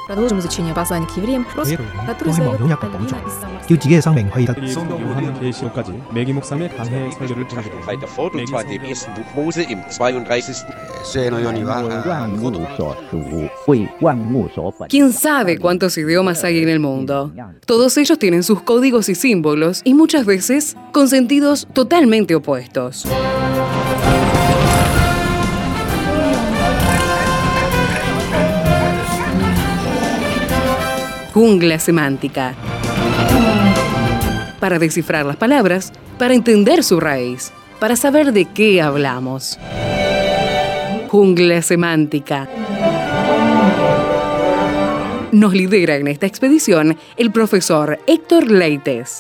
Продолжим изучение послания к евреям, который задает Алина 계시록까지 매기 목사님의 강해 설교를 전하게 Weiter fort, und zwar in dem ersten Buch Mose im 32. ¿Quién sabe cuántos idiomas hay en el mundo? Todos ellos tienen sus códigos y símbolos y muchas veces con sentidos totalmente opuestos. Jungla semántica. Para descifrar las palabras, para entender su raíz, para saber de qué hablamos. Jungla semántica. Nos lidera en esta expedición el profesor Héctor Leites.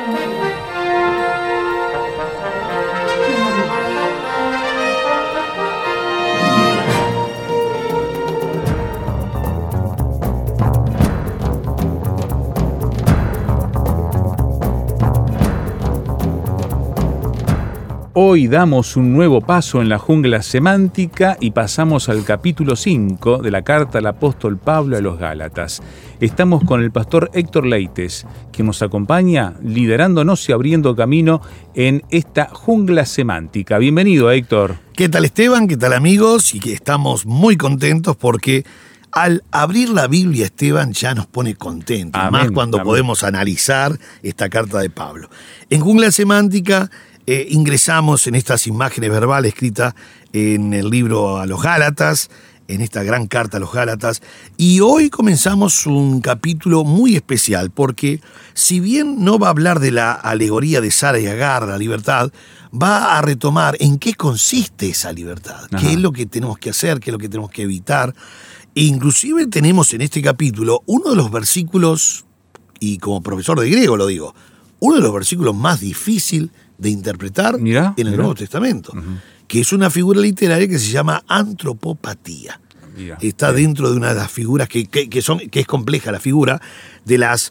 Hoy damos un nuevo paso en la jungla semántica y pasamos al capítulo 5 de la carta al apóstol Pablo a los Gálatas. Estamos con el pastor Héctor Leites, que nos acompaña liderándonos y abriendo camino en esta jungla semántica. Bienvenido, Héctor. ¿Qué tal, Esteban? ¿Qué tal, amigos? Y que estamos muy contentos porque al abrir la Biblia, Esteban, ya nos pone contentos. Amén, más cuando amén. podemos analizar esta carta de Pablo. En jungla semántica ingresamos en estas imágenes verbales escritas en el libro a los Gálatas, en esta gran carta a los Gálatas, y hoy comenzamos un capítulo muy especial, porque si bien no va a hablar de la alegoría de Sara y Agar, la libertad, va a retomar en qué consiste esa libertad, qué es lo que tenemos que hacer, qué es lo que tenemos que evitar. E inclusive tenemos en este capítulo uno de los versículos, y como profesor de griego lo digo, uno de los versículos más difíciles de interpretar en el Nuevo Testamento, que es una figura literaria que se llama antropopatía. Está dentro de una de las figuras que es compleja la figura, de las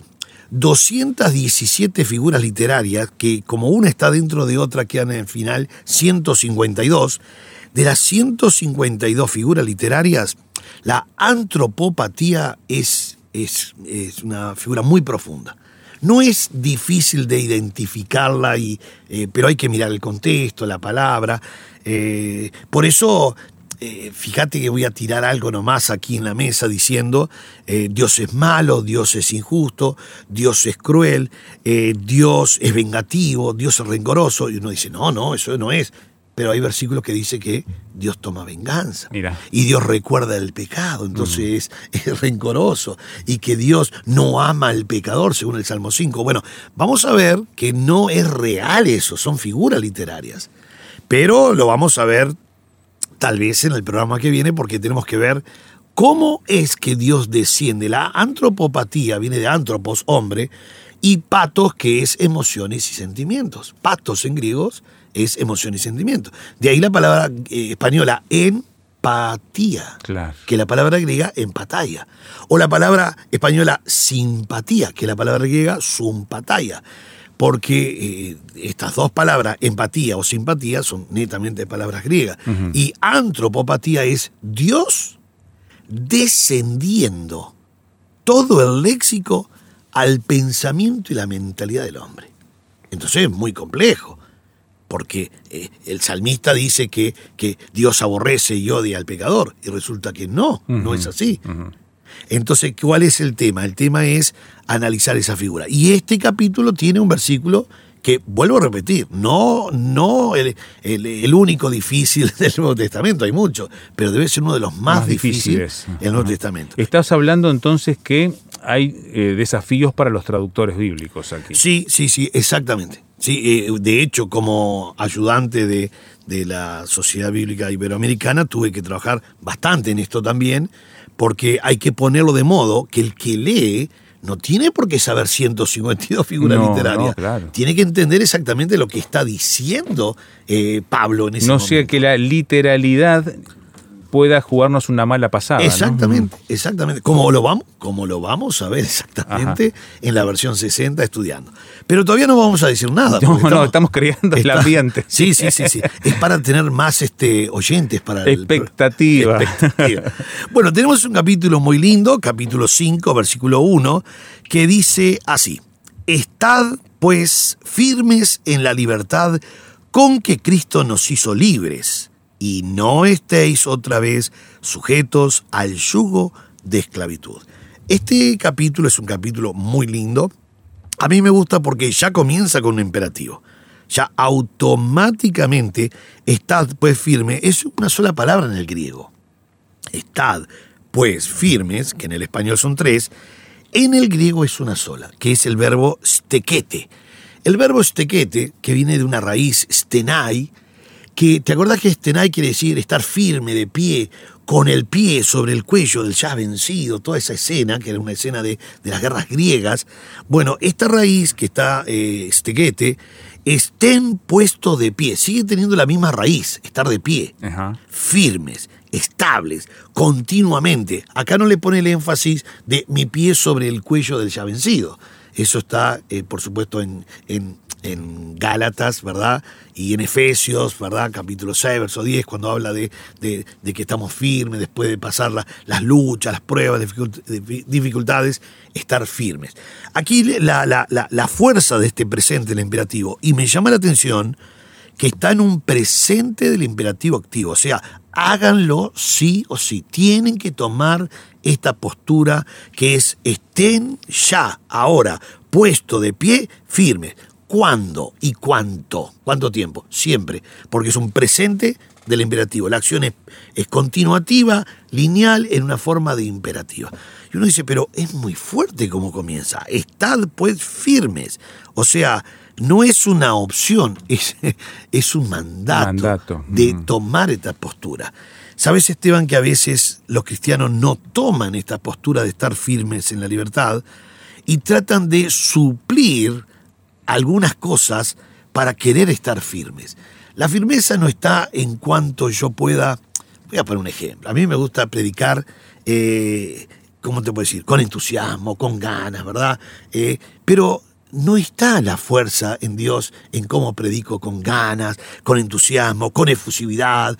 217 figuras literarias, que como una está dentro de otra quedan en el final 152. De las 152 figuras literarias, la antropopatía es una figura muy profunda. No es difícil de identificarla, pero hay que mirar el contexto, la palabra. Por eso, fíjate que voy a tirar algo nomás aquí en la mesa diciendo Dios es malo, Dios es injusto, Dios es cruel, Dios es vengativo, Dios es rencoroso. Y uno dice, no, eso no es. Pero hay versículos que dice que Dios toma venganza. Mira. Y Dios recuerda el pecado, entonces es rencoroso. Y que Dios no ama al pecador, según el Salmo 5. Bueno, vamos a ver que no es real eso, son figuras literarias. Pero lo vamos a ver tal vez en el programa que viene, porque tenemos que ver cómo es que Dios desciende. La antropopatía viene de antropos, hombre, y patos, que es emociones y sentimientos. Patos en griegos es emoción y sentimiento. De ahí la palabra española empatía, Claro. que la palabra griega empataya. O la palabra española simpatía, que la palabra griega sympataya. Porque estas dos palabras, empatía o simpatía, son netamente palabras griegas. Y antropopatía es Dios descendiendo todo el léxico al pensamiento y la mentalidad del hombre. Entonces es muy complejo. Porque el salmista dice que Dios aborrece y odia al pecador, y resulta que no es así. Entonces, ¿cuál es el tema? El tema es analizar esa figura. Y este capítulo tiene un versículo que, vuelvo a repetir, no el único difícil del Nuevo Testamento, hay muchos, pero debe ser uno de los más difíciles del Nuevo Testamento. Estás hablando entonces que hay desafíos para los traductores bíblicos aquí. Sí, exactamente. Sí, de hecho, como ayudante de la Sociedad Bíblica Iberoamericana, tuve que trabajar bastante en esto también, porque hay que ponerlo de modo que el que lee no tiene por qué saber 152 figuras literarias. No, claro. Tiene que entender exactamente lo que está diciendo Pablo en ese momento. No sea que la literalidad pueda jugarnos una mala pasada. Exactamente, ¿no? Exactamente. Como lo vamos a ver exactamente en la versión 60 estudiando. Pero todavía no vamos a decir nada. Estamos creando el ambiente. Sí. Es para tener más oyentes para expectativa. Bueno, tenemos un capítulo muy lindo, capítulo 5, versículo 1, que dice así: Estad, pues, firmes en la libertad con que Cristo nos hizo libres, y no estéis otra vez sujetos al yugo de esclavitud. Este capítulo es un capítulo muy lindo. A mí me gusta porque ya comienza con un imperativo. Ya automáticamente, estad pues firme, es una sola palabra en el griego. Estad pues firmes, que en el español son 3, en el griego es una sola, que es el verbo stekete. El verbo stekete, que viene de una raíz stenai, que te acordás que stenai quiere decir estar firme, de pie, con el pie sobre el cuello del ya vencido, toda esa escena, que era una escena de las guerras griegas. Bueno, esta raíz que está stekete, estén puestos de pie, sigue teniendo la misma raíz, estar de pie, firmes, estables, continuamente. Acá no le pone el énfasis de mi pie sobre el cuello del ya vencido. Eso está, por supuesto, en Gálatas, ¿verdad? Y en Efesios, ¿verdad? Capítulo 6, verso 10, cuando habla de que estamos firmes después de pasar las luchas, las pruebas, dificultades, estar firmes. Aquí la fuerza de este presente del imperativo, y me llama la atención que está en un presente del imperativo activo, o sea, háganlo sí o sí, tienen que tomar esta postura que es estén ya, ahora, puesto de pie, firmes. ¿Cuándo y cuánto? ¿Cuánto tiempo? Siempre, porque es un presente del imperativo. La acción es continuativa, lineal, en una forma de imperativa. Y uno dice, pero es muy fuerte como comienza. Estad pues firmes. O sea, no es una opción, es un mandato de tomar esta postura. ¿Sabes, Esteban, que a veces los cristianos no toman esta postura de estar firmes en la libertad y tratan de suplir algunas cosas para querer estar firmes? La firmeza no está en cuanto yo pueda. Voy a poner un ejemplo. A mí me gusta predicar, ¿cómo te puedo decir? Con entusiasmo, con ganas, ¿verdad? Pero no está la fuerza en Dios en cómo predico con ganas, con entusiasmo, con efusividad,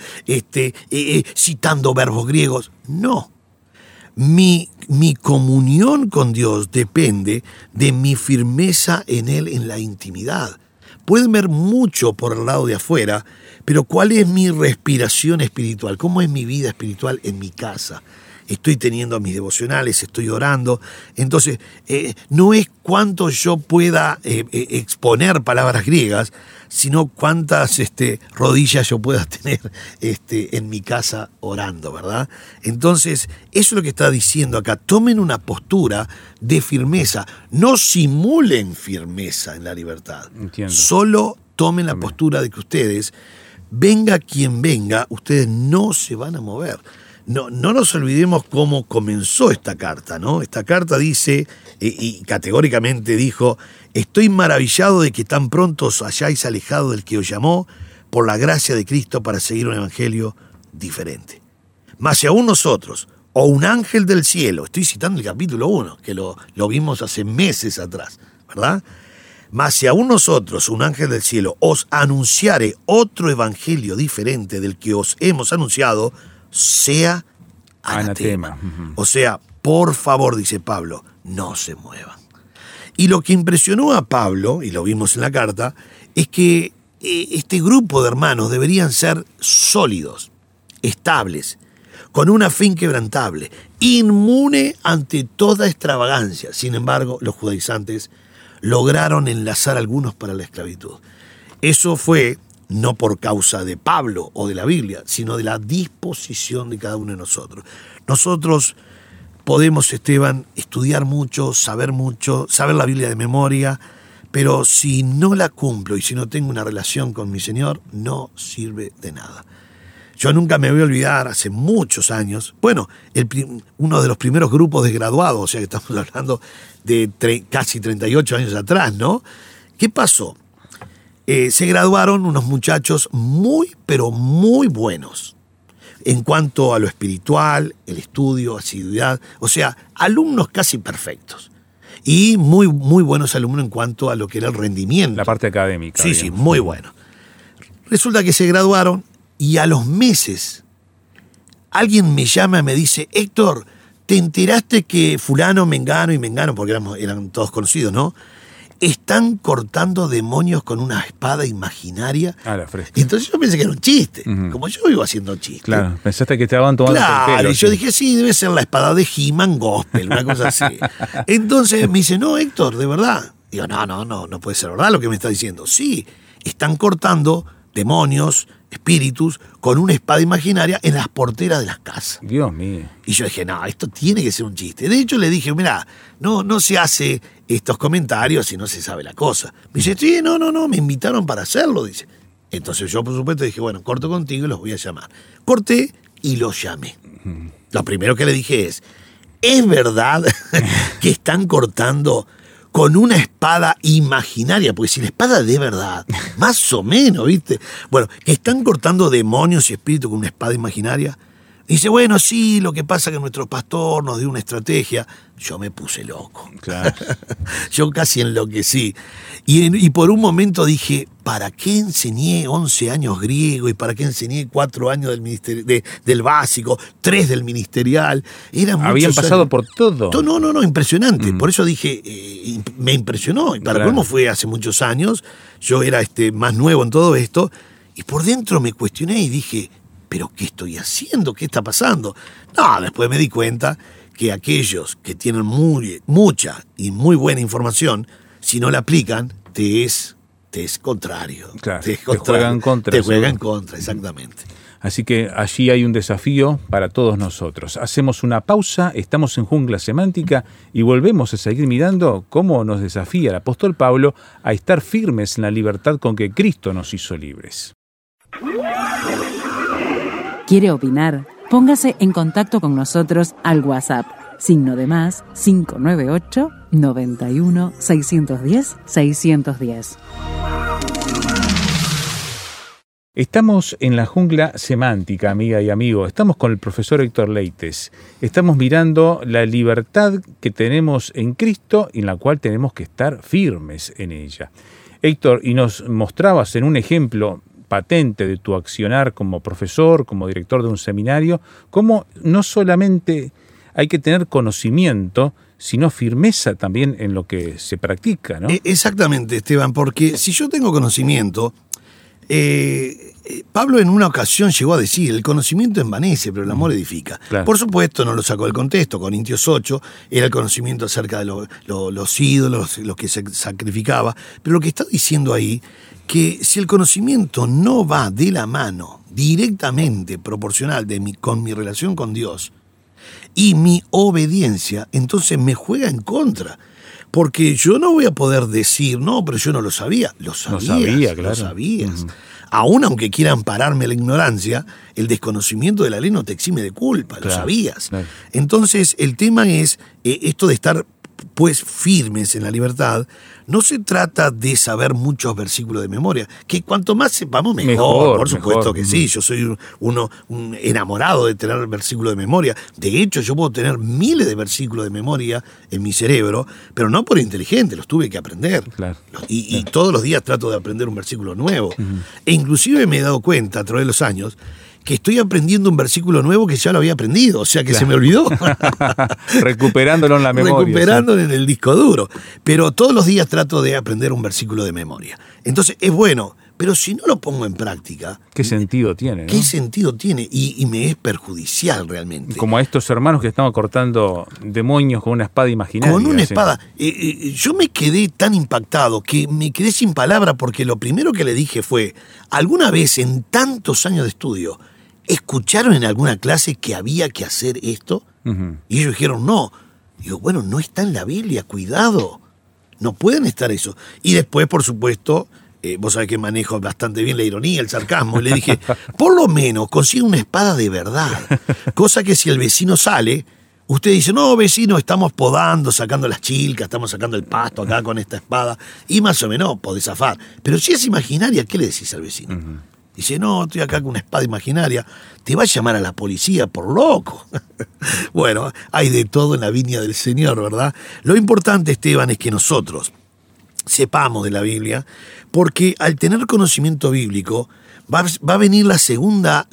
citando verbos griegos. No. Mi comunión con Dios depende de mi firmeza en Él en la intimidad. Pueden ver mucho por el lado de afuera, pero ¿cuál es mi respiración espiritual? ¿Cómo es mi vida espiritual en mi casa? Estoy teniendo mis devocionales, estoy orando. Entonces, no es cuánto yo pueda exponer palabras griegas, sino cuántas rodillas yo pueda tener en mi casa orando, ¿verdad? Entonces, eso es lo que está diciendo acá. Tomen una postura de firmeza. No simulen firmeza en la libertad. Entiendo. Solo tomen la postura de que ustedes, venga quien venga, ustedes no se van a mover. No nos olvidemos cómo comenzó esta carta, ¿no? Esta carta dice, y categóricamente dijo, estoy maravillado de que tan pronto os hayáis alejado del que os llamó por la gracia de Cristo para seguir un evangelio diferente. Mas si aún nosotros, o un ángel del cielo, estoy citando el capítulo 1, que lo vimos hace meses atrás, ¿verdad? Mas si aún nosotros, un ángel del cielo, os anunciare otro evangelio diferente del que os hemos anunciado, sea anatema. O sea, por favor, dice Pablo, no se muevan. Y lo que impresionó a Pablo, y lo vimos en la carta, es que este grupo de hermanos deberían ser sólidos, estables, con una fe inquebrantable, inmune ante toda extravagancia. Sin embargo, los judaizantes lograron enlazar a algunos para la esclavitud. Eso fue no por causa de Pablo o de la Biblia, sino de la disposición de cada uno de nosotros. Nosotros podemos, Esteban, estudiar mucho, saber la Biblia de memoria, pero si no la cumplo y si no tengo una relación con mi Señor, no sirve de nada. Yo nunca me voy a olvidar, hace muchos años, uno de los primeros grupos de graduados, o sea que estamos hablando de casi 38 años atrás, ¿no? ¿Qué pasó? Se graduaron unos muchachos muy, pero muy buenos. en cuanto a lo espiritual, el estudio, asiduidad, o sea, alumnos casi perfectos. Y muy, muy buenos alumnos en cuanto a lo que era el rendimiento. La parte académica. Sí, digamos. sí, muy bueno. Resulta que se graduaron y a los meses alguien me llama y me dice, Héctor, ¿te enteraste que fulano, mengano y mengano, porque eran todos conocidos, ¿no? Están cortando demonios con una espada imaginaria. Ah, la fresca. Y entonces yo pensé que era un chiste, Ujú. como yo vivo haciendo chistes. Claro, pensaste que te estaban tomando el Claro, pelo. y yo sí. dije, sí, debe ser la espada de He-Man Gospel, una cosa así. Entonces me dice, no, Héctor, de verdad. Digo, no puede ser verdad lo que me está diciendo. Sí, están cortando demonios, espíritus, con una espada imaginaria en las porteras de las casas. Dios mío. Y yo dije, no, esto tiene que ser un chiste. De hecho, le dije, mira, no se hace estos comentarios si no se sabe la cosa. Me dice, sí, no, me invitaron para hacerlo, dice. Entonces yo, por supuesto, dije, bueno, corto contigo y los voy a llamar. Corté y los llamé. Lo primero que le dije ¿es verdad que están cortando con una espada imaginaria? Porque si la espada de verdad, más o menos, ¿viste? Bueno, que están cortando demonios y espíritus con una espada imaginaria. Dice, bueno, sí, lo que pasa es que nuestro pastor nos dio una estrategia. Yo me puse loco. Claro. Yo casi enloquecí. Y por un momento dije, ¿para qué enseñé 11 años griego? ¿Y para qué enseñé 4 años del básico, 3 del ministerial? Habían pasado por todo. No, impresionante. Por eso dije, me impresionó. Y para Claro. colmo fue hace muchos años. Yo era más nuevo en todo esto. Y por dentro me cuestioné y dije, ¿pero qué estoy haciendo? ¿Qué está pasando? No, después me di cuenta que aquellos que tienen mucha y muy buena información, si no la aplican, te es contrario. Claro, te te juegan contra, Te juegan seguro. contra, exactamente. Así que allí hay un desafío para todos nosotros. Hacemos una pausa, estamos en Jungla Semántica y volvemos a seguir mirando cómo nos desafía el apóstol Pablo a estar firmes en la libertad con que Cristo nos hizo libres. ¿Quiere opinar? Póngase en contacto con nosotros al WhatsApp, +, 598 91 610 610. Estamos en la Jungla Semántica, amiga y amigo. Estamos con el profesor Héctor Leites. Estamos mirando la libertad que tenemos en Cristo y en la cual tenemos que estar firmes en ella. Héctor, y nos mostrabas en un ejemplo patente de tu accionar como profesor, como director de un seminario, cómo no solamente hay que tener conocimiento, sino firmeza también en lo que se practica, ¿no? Exactamente, Esteban, porque si yo tengo conocimiento, Pablo en una ocasión llegó a decir, el conocimiento envanece, pero el amor edifica. Claro. Por supuesto, no lo sacó del contexto. Corintios 8 era el conocimiento acerca de los ídolos, los que se sacrificaba. Pero lo que está diciendo ahí, que si el conocimiento no va de la mano, directamente proporcional con mi relación con Dios y mi obediencia, entonces me juega en contra. Porque yo no voy a poder decir, no, pero yo no lo sabía. Lo sabías. claro. Lo sabías. Ujú. Aún aunque quieran pararme la ignorancia, el desconocimiento de la ley no te exime de culpa, lo Claro, sabías. claro. Entonces, el tema es esto de estar pues firmes en la libertad. No se trata de saber muchos versículos de memoria, que cuanto más sepamos mejor, por supuesto mejor. que sí. Yo soy un enamorado de tener versículos de memoria. De hecho, yo puedo tener miles de versículos de memoria en mi cerebro, pero no por inteligente, los tuve que aprender. Claro. Y todos los días trato de aprender un versículo nuevo. E inclusive me he dado cuenta a través de los años que estoy aprendiendo un versículo nuevo que ya lo había aprendido, o sea que se me olvidó. Recuperándolo en la memoria. Recuperándolo en el disco duro. Pero todos los días trato de aprender un versículo de memoria. Entonces es bueno, pero si no lo pongo en práctica, ¿Qué sentido tiene, no? ¿qué sentido tiene? Y me es perjudicial realmente. Como a estos hermanos que estaban cortando demonios con una espada imaginaria. Con una ¿sí? espada. Yo me quedé tan impactado que me quedé sin palabra porque lo primero que le dije fue, ¿alguna vez en tantos años de estudio escucharon en alguna clase que había que hacer esto? Ujú. Y ellos dijeron, no. Digo, bueno, no está en la Biblia, cuidado. No pueden estar eso. Y después, por supuesto, vos sabés que manejo bastante bien la ironía, el sarcasmo. Y le dije, por lo menos consigue una espada de verdad. Cosa que si el vecino sale, usted dice, no, vecino, estamos podando, sacando las chilcas, estamos sacando el pasto acá con esta espada. Y más o menos podés zafar. Pero si es imaginaria, ¿qué le decís al vecino? Dice, no, estoy acá con una espada imaginaria. Te va a llamar a la policía por loco. Bueno, hay de todo en la viña del Señor, ¿verdad? Lo importante, Esteban, es que nosotros sepamos de la Biblia, porque al tener conocimiento bíblico va a venir la segunda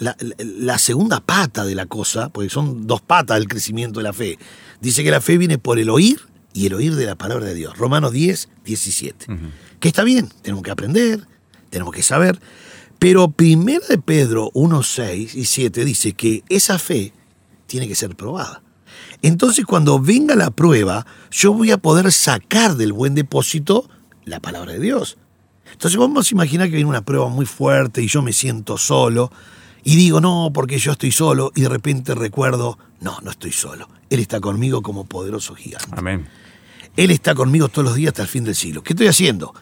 pata de la cosa, porque son dos patas del crecimiento de la fe. Dice que la fe viene por el oír y el oír de la palabra de Dios. Romanos 10, 17. Que está bien, tenemos que aprender, tenemos que saber. Pero 1 de Pedro 1, 6 y 7 dice que esa fe tiene que ser probada. Entonces, cuando venga la prueba, yo voy a poder sacar del buen depósito la palabra de Dios. Entonces vamos a imaginar que viene una prueba muy fuerte y yo me siento solo y digo, no, porque yo estoy solo, y de repente recuerdo, no estoy solo. Él está conmigo como poderoso gigante. Amén. Él está conmigo todos los días hasta el fin del siglo. ¿Qué estoy haciendo?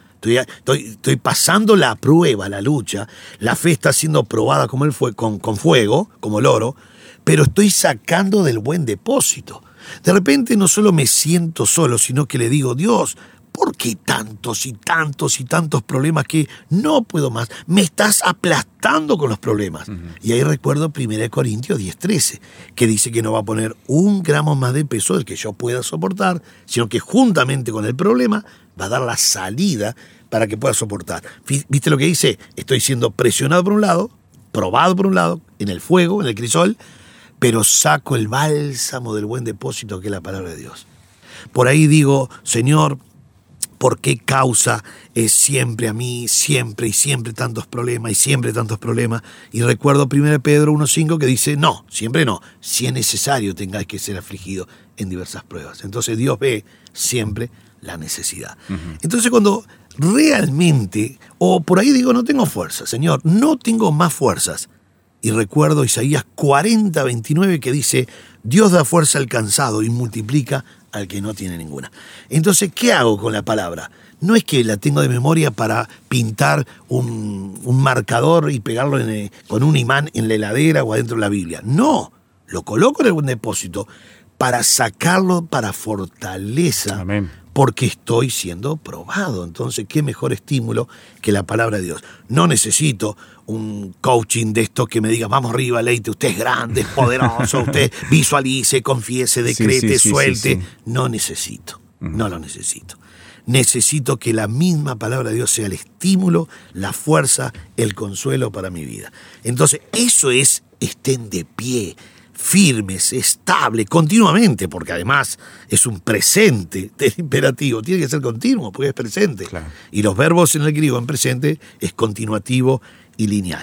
Estoy pasando la prueba, la lucha. La fe está siendo probada como él fue, con fuego, como el oro, pero estoy sacando del buen depósito. De repente no solo me siento solo, sino que le digo, Dios, ¿por qué tantos y tantos y tantos problemas que no puedo más? Me estás aplastando con los problemas. Y ahí recuerdo 1 Corintios 10:13, que dice que no va a poner 1 gramo más de peso del que yo pueda soportar, sino que juntamente con el problema va a dar la salida para que pueda soportar. ¿Viste lo que dice? Estoy siendo presionado por un lado, probado por un lado, en el fuego, en el crisol, pero saco el bálsamo del buen depósito que es la palabra de Dios. Por ahí digo, Señor, ¿por qué causa es siempre a mí, siempre y siempre tantos problemas y siempre tantos problemas? Y recuerdo 1 Pedro 1:5 que dice, no, siempre no, si es necesario tengáis que ser afligido en diversas pruebas. Entonces Dios ve siempre la necesidad. Entonces cuando realmente, o por ahí digo, no tengo fuerzas, Señor, no tengo más fuerzas. Y recuerdo Isaías 40:29 que dice, Dios da fuerza al cansado y multiplica al que no tiene ninguna. Entonces, ¿qué hago con la palabra? No es que la tengo de memoria para pintar un marcador y pegarlo con un imán en la heladera o adentro de la Biblia. No, lo coloco en el buen depósito para sacarlo para fortaleza. Amén. Porque estoy siendo probado. Entonces, ¿qué mejor estímulo que la palabra de Dios? No necesito un coaching de esto que me diga, vamos arriba, Leite, usted es grande, es poderoso, usted visualice, confiese, decrete, suelte. Sí. No necesito, no lo necesito. Necesito que la misma palabra de Dios sea el estímulo, la fuerza, el consuelo para mi vida. Entonces, eso es, estén de pie, firmes, estable, continuamente, porque además es un presente del imperativo, tiene que ser continuo, porque es presente. Claro. Y los verbos en el griego en presente es continuativo y lineal.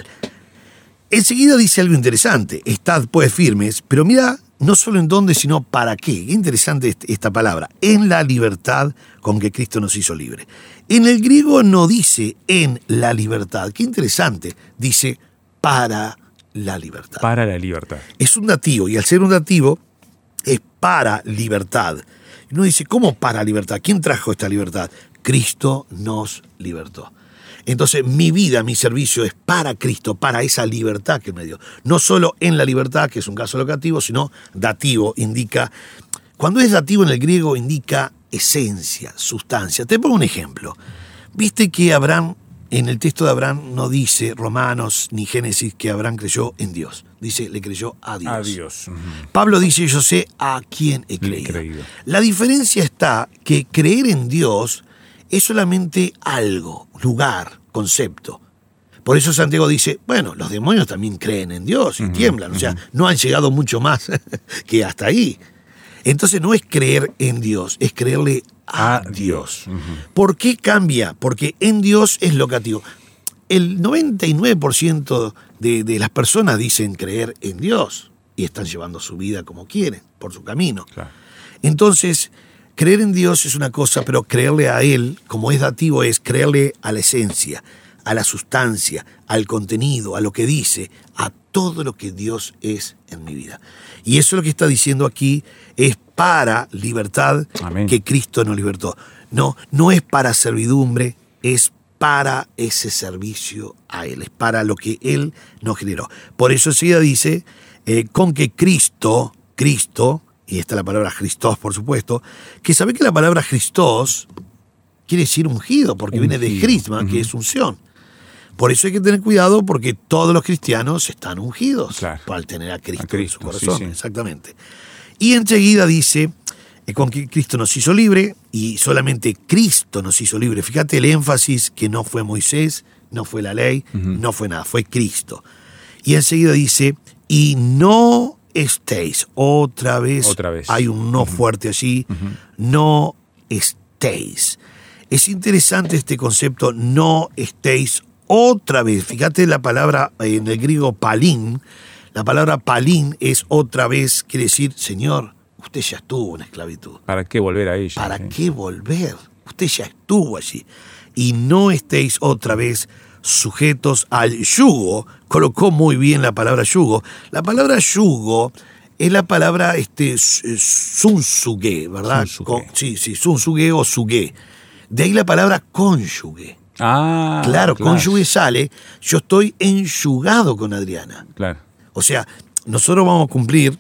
Enseguida dice algo interesante, estad pues firmes, pero mira, no solo en dónde, sino para qué. Qué interesante esta palabra, en la libertad con que Cristo nos hizo libre. En el griego no dice en la libertad, qué interesante, dice para la libertad. Para la libertad. Es un dativo, y al ser un dativo, es para libertad. Uno dice, ¿cómo para libertad? ¿Quién trajo esta libertad? Cristo nos libertó. Entonces, mi vida, mi servicio es para Cristo, para esa libertad que me dio. No solo en la libertad, que es un caso locativo, sino dativo, indica... Cuando es dativo en el griego, indica esencia, sustancia. Te pongo un ejemplo. Viste que Abraham... En el texto de Abraham no dice Romanos ni Génesis que Abraham creyó en Dios. Dice, le creyó a Dios. A Dios. Pablo dice, yo sé a quién he creído. La diferencia está que creer en Dios es solamente algo, lugar, concepto. Por eso Santiago dice, bueno, los demonios también creen en Dios y tiemblan. O sea, no han llegado mucho más que hasta ahí. Entonces no es creer en Dios, es creerle a Dios. ¿Por qué cambia? Porque en Dios es locativo. El 99% de las personas dicen creer en Dios y están llevando su vida como quieren, por su camino. Claro. Entonces, creer en Dios es una cosa, pero creerle a Él, como es dativo, es creerle a la esencia, a la sustancia, al contenido, a lo que dice, a todo lo que Dios es en mi vida. Y eso es lo que está diciendo aquí, es para libertad. Amén. Que Cristo nos libertó. No es para servidumbre, es para ese servicio a Él, es para lo que Él nos generó. Por eso enseguida dice, con que Cristo, y está la palabra Christos, por supuesto, que sabe que la palabra Christos quiere decir ungido, porque viene de crisma, que es unción. Por eso hay que tener cuidado, porque todos los cristianos están ungidos, Claro. para tener a Cristo, A Cristo, en su corazón. sí, sí. Exactamente. Y enseguida dice, con que Cristo nos hizo libre, y solamente Cristo nos hizo libre. Fíjate el énfasis, que no fue Moisés, no fue la ley, no fue nada, fue Cristo. Y enseguida dice, y no estéis, otra vez hay un no fuerte allí, no estéis. Es interesante este concepto, no estéis otra vez. Fíjate la palabra en el griego palín. La palabra palín es otra vez, quiere decir, Señor, usted ya estuvo en esclavitud. ¿Para qué volver a ella? ¿Para qué volver? Usted ya estuvo allí. Y no estéis otra vez sujetos al yugo. Colocó muy bien la palabra yugo. La palabra yugo es la palabra sunsuge, ¿verdad? Sunsuge. Sí, sunsuge o suge. De ahí la palabra cónyuge. Ah, Claro, cónyuge sale, yo estoy enyugado con Adriana. Claro. O sea, nosotros vamos a cumplir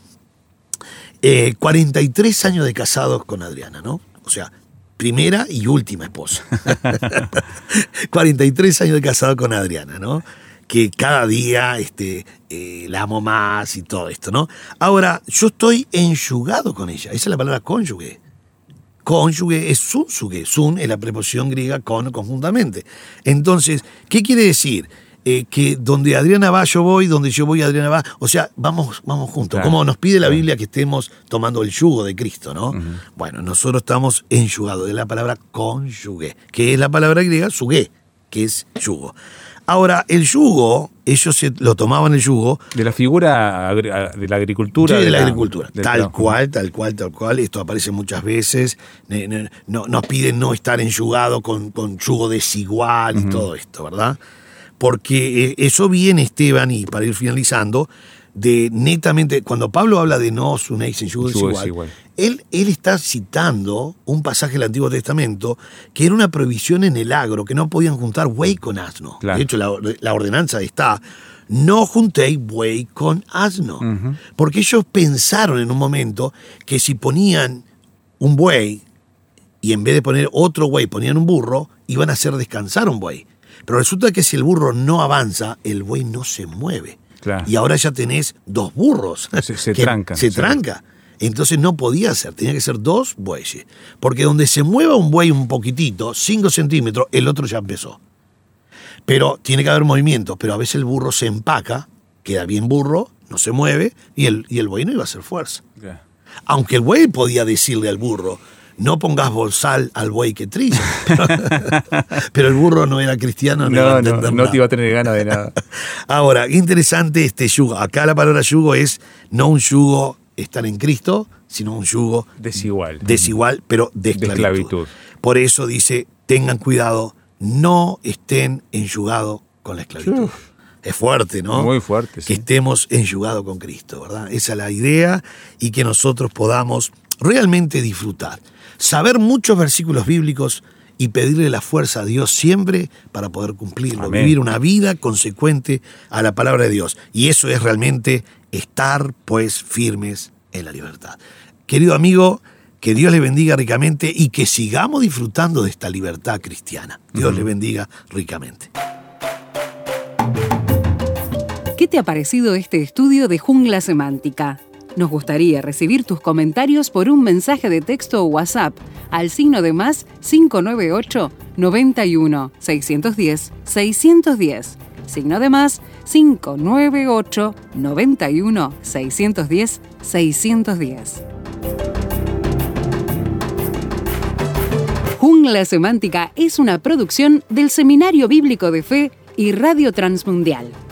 43 años de casados con Adriana, ¿no? O sea, primera y última esposa. 43 años de casado con Adriana, ¿no? Que cada día la amo más y todo esto, ¿no? Ahora, yo estoy enyugado con ella. Esa es la palabra cónyuge. Cónyuge es sunsuge. Sun es la preposición griega con conjuntamente. Entonces, ¿qué quiere decir? Que donde Adriana va, yo voy, donde yo voy, Adriana va. O sea, vamos juntos. Claro. Como nos pide la Biblia que estemos tomando el yugo de Cristo, ¿no? Bueno, nosotros estamos enyugados de la palabra cónyuge, que es la palabra griega suge, que es yugo. Ahora, el yugo, ellos lo tomaban el yugo. De la figura de la agricultura. Sí, de la agricultura. del Tal trabajo. cual. Esto aparece muchas veces. Nos piden no estar enyugado con yugo desigual y todo esto, ¿verdad? Porque eso viene, Esteban, y para ir finalizando, de netamente, cuando Pablo habla de no os unéis en yugo desigual, él está citando un pasaje del Antiguo Testamento que era una prohibición en el agro, que no podían juntar buey con asno. Claro. De hecho, la ordenanza está, no juntéis buey con asno. Porque ellos pensaron en un momento que si ponían un buey y en vez de poner otro buey ponían un burro, iban a hacer descansar un buey. Pero resulta que si el burro no avanza, el buey no se mueve. Claro. Y ahora ya tenés dos burros. Se que trancan. Se tranca. Entonces no podía ser, tenía que ser dos bueyes. Porque donde se mueva un buey un poquitito, 5 centímetros, el otro ya empezó. Pero tiene que haber movimiento. Pero a veces el burro se empaca, queda bien burro, no se mueve, y el buey no iba a hacer fuerza. Claro. Aunque el buey podía decirle al burro, no pongas bolsal al buey que trilla. Pero el burro no era cristiano, no iba a entender no nada. te iba a tener ganas de nada. Ahora, interesante este yugo. Acá la palabra yugo es no un yugo estar en Cristo, sino un yugo Desigual. pero de esclavitud. Por eso dice, tengan cuidado, no estén enyugados con la esclavitud. Es fuerte, ¿no? Muy fuerte, sí. Que estemos enyugados con Cristo, ¿verdad? Esa es la idea, y que nosotros podamos realmente disfrutar. Saber muchos versículos bíblicos y pedirle la fuerza a Dios siempre para poder cumplirlo. Amén. Vivir una vida consecuente a la palabra de Dios. Y eso es realmente estar, pues, firmes en la libertad. Querido amigo, que Dios le bendiga ricamente y que sigamos disfrutando de esta libertad cristiana. Dios le bendiga ricamente. ¿Qué te ha parecido este estudio de Jungla Semántica? Nos gustaría recibir tus comentarios por un mensaje de texto o WhatsApp al signo de más 598 91 610 610. Signo de más 598 91 610 610. Jungla Semántica es una producción del Seminario Bíblico de Fe y Radio Transmundial.